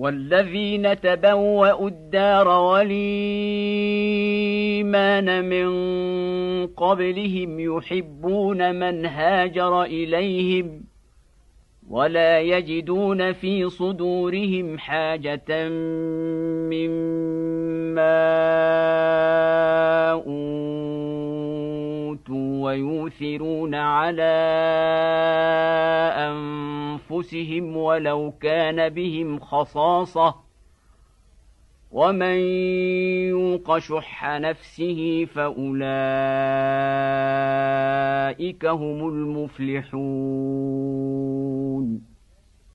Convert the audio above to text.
والذين تبوأوا الدار والإيمان من قبلهم يحبون من هاجر إليهم ولا يجدون في صدورهم حاجة مما أوتوا ويؤثرون على أنفسهم ولو كان بهم خصاصة ومن يوق شح نفسه فأولئك هم المفلحون.